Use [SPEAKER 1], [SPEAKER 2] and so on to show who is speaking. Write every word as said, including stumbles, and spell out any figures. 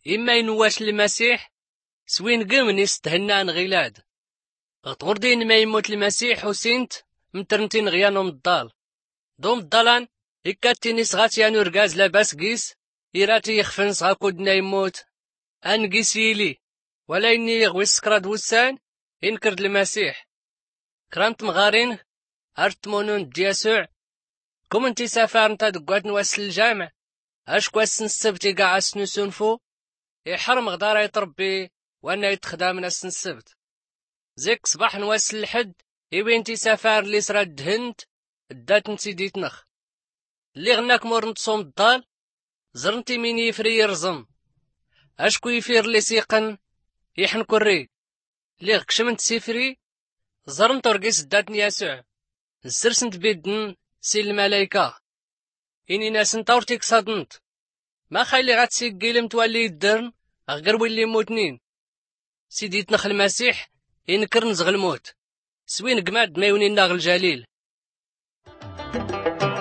[SPEAKER 1] إما ينواش المسيح سوين قمن يستهنا نغيلاد غتغردين ما يموت المسيح وسينت مترنتين غيانهم الضال دوم الضلان إكاتيني صغات يانو رقاز لاباس قيس إيراتي يخفن صغاكودنا يموت أنقيس يلي ولا إني يغوي السكراد وسان إنكرد المسيح كرانت مغارين هرت مونون دياسوع كوم انتي سافار نتا دقوات نواس الجامع اش كواس السبت قاع سنسونفو يحرم غدارة يتربي وانا يتخدام ناس السبت زيك صباح نواس الحد إيوين انتي سافار اللي سراد هند الدات نتي ديتنخ اللي غناك مور نتصوم الضال زرنتي مين يفري يرزم اشكو يفير اللي سيقن يحن كوري اللي غكشمنت سيفري زرنت ورقيس الدات ياسوع السرسنت بيدن سي الملايكة إني ناس نطورتيك صدنت ما خايلي غاتسيقيل متولي يدرن غير ويلي موتنين سيدي تنخ المسيح ينكر نزغ الموت سوين قماد ما يوني ناغ الجليل.